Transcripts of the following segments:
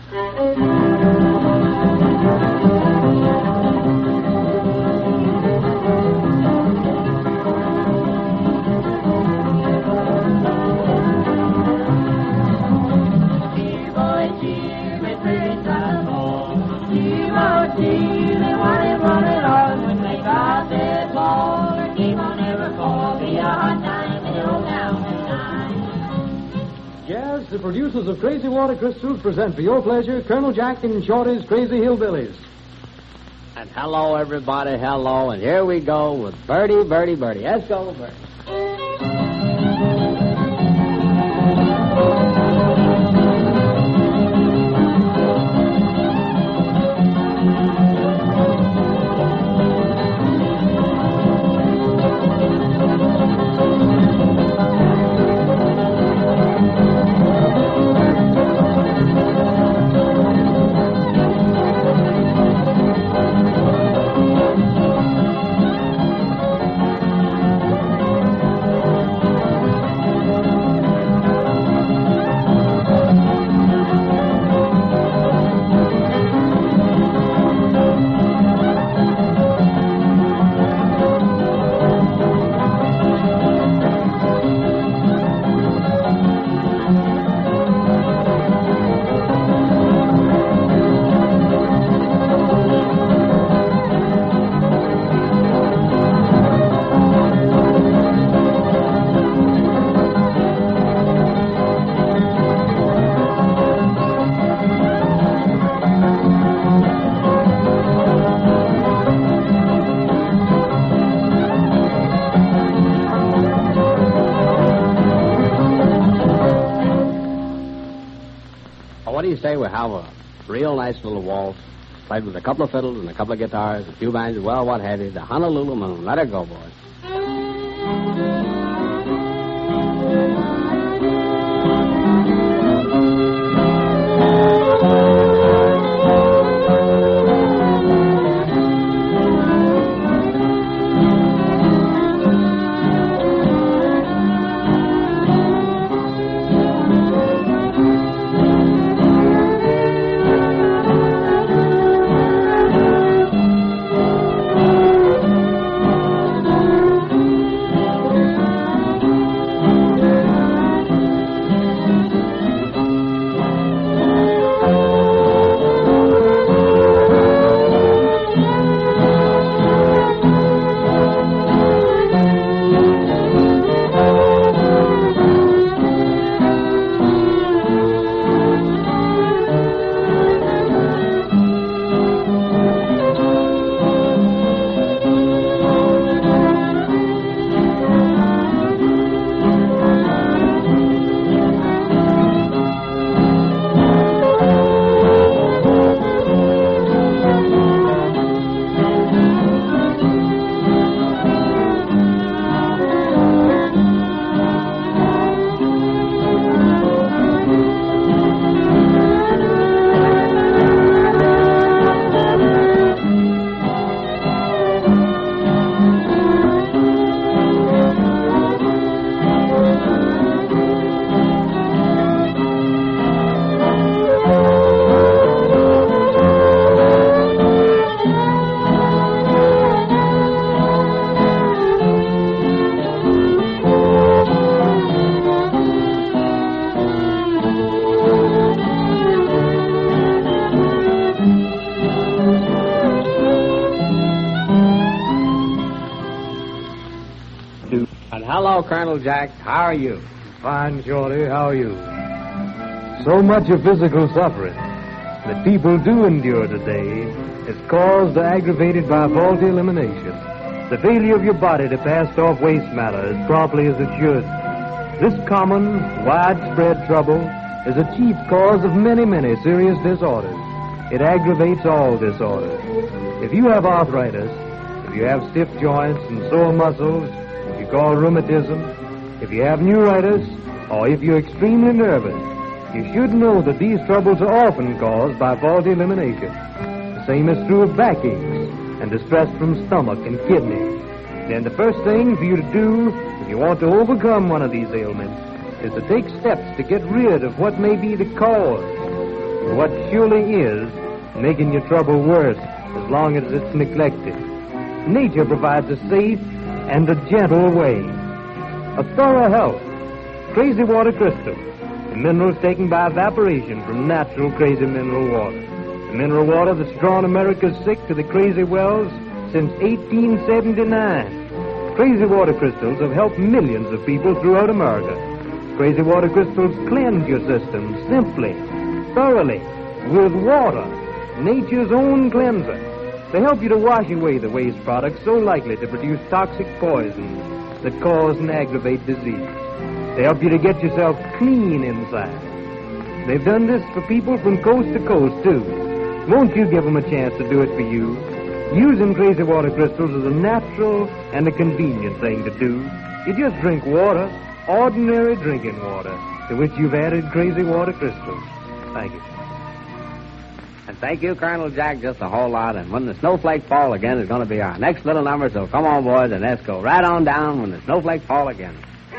Yes, the producers of Crazy Water Crystals present for your pleasure Colonel Jack and Shorty's Crazy Hillbillies. And hello, everybody, hello. And here we go with Birdie, Birdie, Birdie. Let's go, Birdie. What do you say we have a real nice little waltz played with a couple of fiddles and a couple of guitars, a few bands, well, what have you, the Honolulu Moon. Let her go, boys. Hello, Colonel Jack. How are you? Fine, Shorty. How are you? So much of physical suffering that people do endure today is caused or aggravated by faulty elimination. The failure of your body to pass off waste matter as promptly as it should. This common, widespread trouble is a chief cause of many, many serious disorders. It aggravates all disorders. If you have arthritis, if you have stiff joints and sore muscles, if you call rheumatism, if you have neuritis, or if you're extremely nervous, you should know that these troubles are often caused by faulty elimination. The same is true of backaches and distress from stomach and kidney. Then the first thing for you to do if you want to overcome one of these ailments is to take steps to get rid of what may be the cause. what surely is making your trouble worse as long as it's neglected. Nature provides a safe and a gentle way. A thorough health. Crazy Water Crystal. The minerals taken by evaporation from natural crazy mineral water. The mineral water that's drawn America's sick to the crazy wells since 1879. Crazy Water Crystals have helped millions of people throughout America. Crazy Water Crystals cleanse your system simply, thoroughly, with water, nature's own cleanser. They help you to wash away the waste products so likely to produce toxic poisons that cause and aggravate disease. They help you to get yourself clean inside. They've done this for people from coast to coast, too. Won't you give them a chance to do it for you? Using Crazy Water Crystals is a natural and a convenient thing to do. You just drink water, ordinary drinking water, to which you've added Crazy Water Crystals. Thank you. And thank you, Colonel Jack, just a whole lot. And when the snowflakes fall again is going to be our next little number, so come on, boys, and let's go right on down when the snowflakes fall again.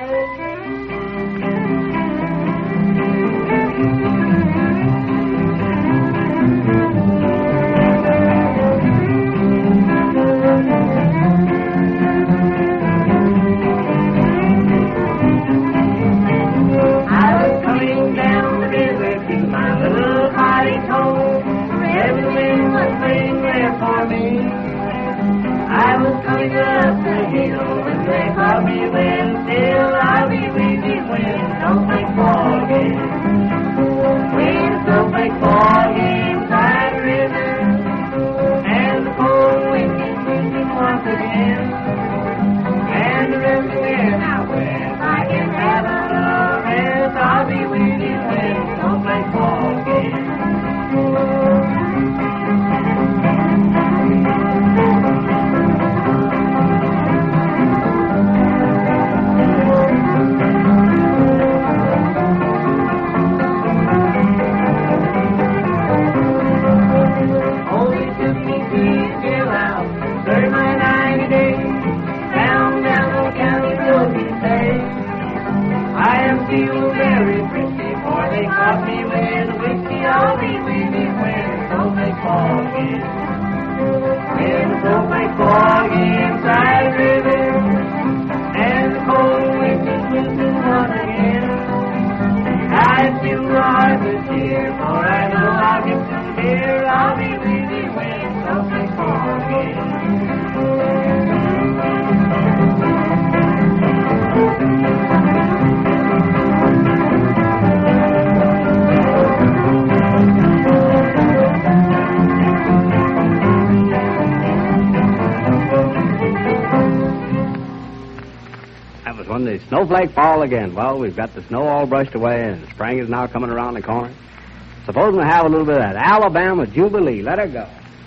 When the snowflake fall again. Well, we've got the snow all brushed away, and spring is now coming around the corner. Suppose we have a little bit of that Alabama Jubilee. Let her go.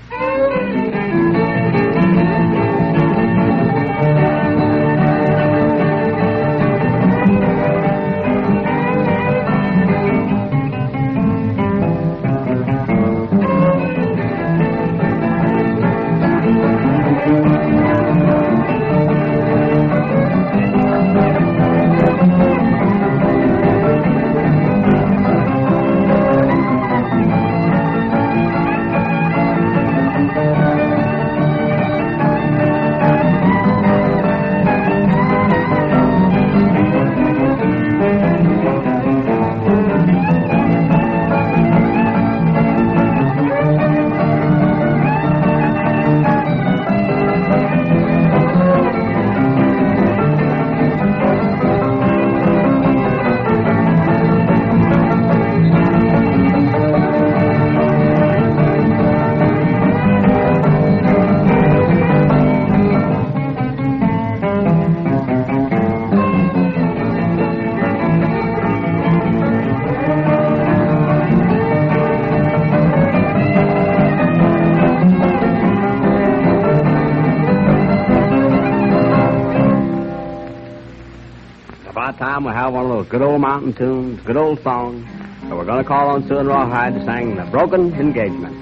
Time we have one of those good old mountain tunes, good old songs. So we're going to call on Sue and Rawhide to sing The Broken Engagement.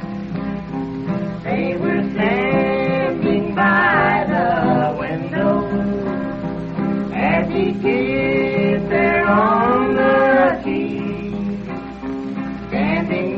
They were standing by the window as he kissed her on the cheek, standing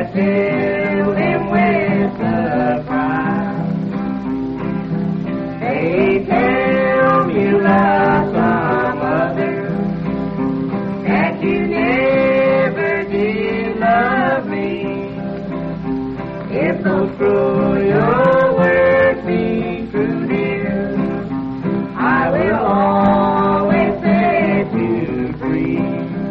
that fill him with surprise. They tell me you love some other, that you never did love me. If those cruel words be true, dear, I will always set you free.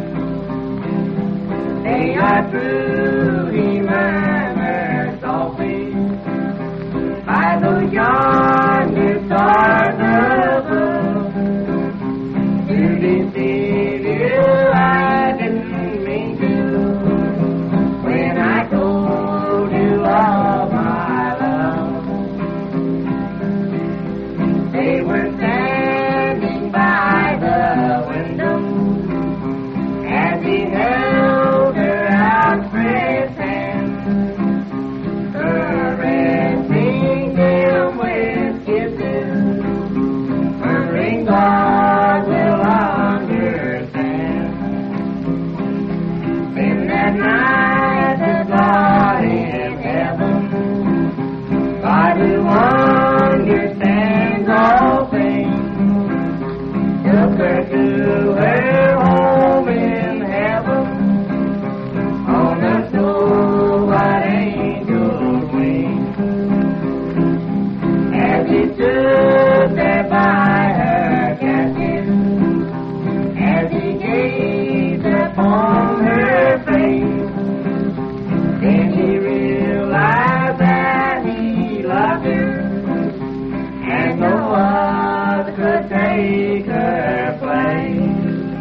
They are true, he murmured softly, by those yonder stars above. To deceive you I didn't mean to, when I told you all my love. They were standing by the window as he held her outstretched hand, caressing them with kisses, murmuring God will understand. Then that night the God in heaven, God who understands all things, took her to her home in heaven on the snow-white angel's wings. As he stood there by her casket, as he gazed upon her face, then he realized that he loved her, and no other could take her place.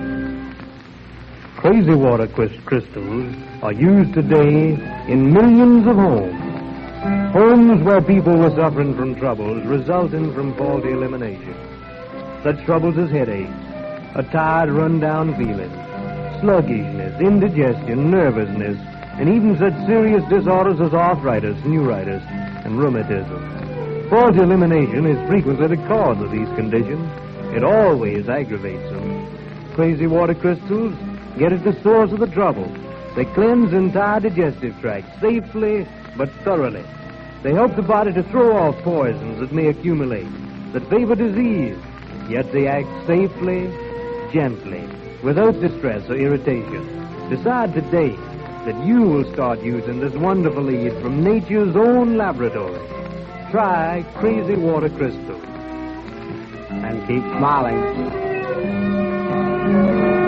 Crazy water crystals are used today in millions of homes. Homes where people were suffering from troubles resulting from faulty elimination. Such troubles as headaches, a tired, run-down feeling, sluggishness, indigestion, nervousness, and even such serious disorders as arthritis, neuritis, and rheumatism. Faulty elimination is frequently the cause of these conditions. It always aggravates them. Crazy water crystals get at the source of the trouble. They cleanse the entire digestive tract safely but thoroughly. They help the body to throw off poisons that may accumulate, that favor disease, yet they act safely, gently, without distress or irritation. Decide today that you will start using this wonderful aid from nature's own laboratory. Try Crazy Water Crystals. And keep smiling.